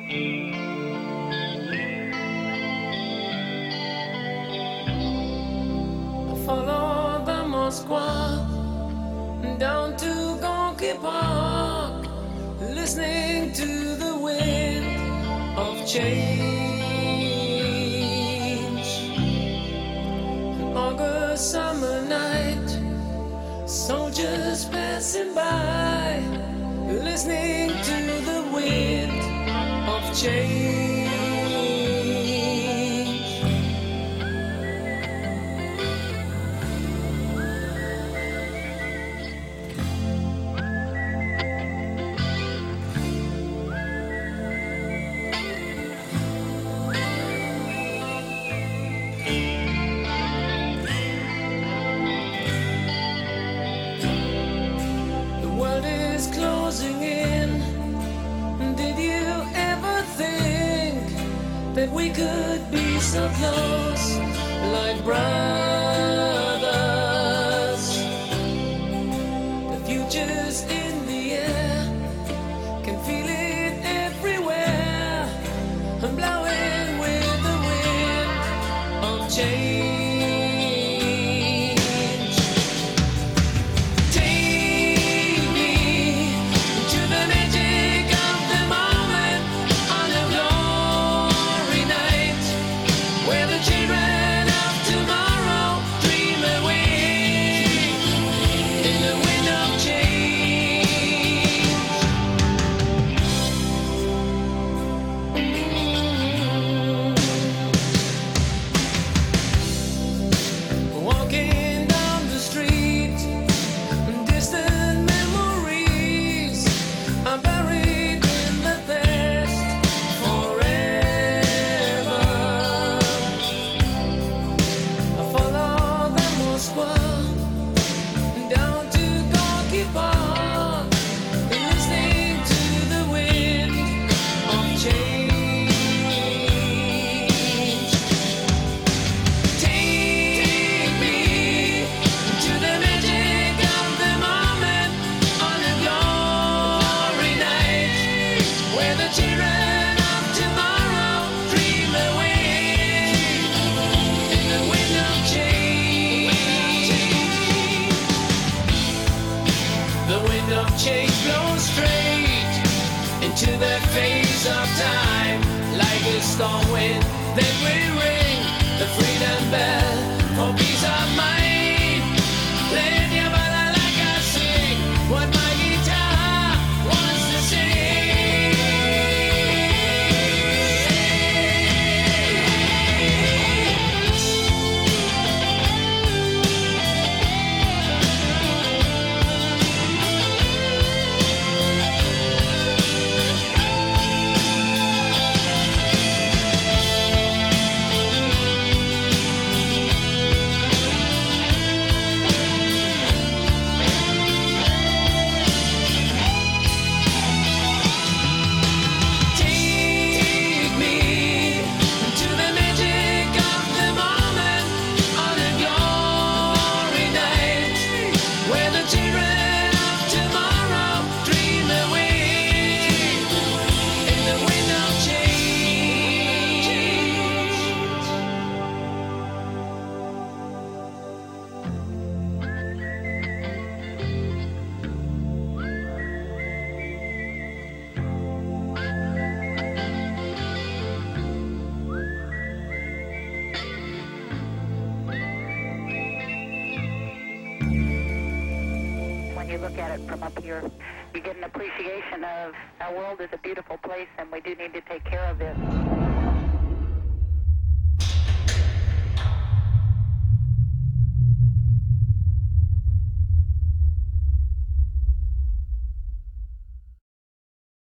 Follow the Moskva down to Gorky Park, listening to the wind of change. An August summer night, soldiers passing by, listening to the wind of change. Closing in. Did you ever think that we could be so close, like brothers? The future's in the air, can feel it everywhere. I'm blowing with the wind of change. Change blows straight into the face of time, like a storm wind. Then we ring the freedom bell for peace of mind. Play your bala like I sing what my guitar wants to you look at it from up here, you get an appreciation of our world is a beautiful place and we do need to take care of it.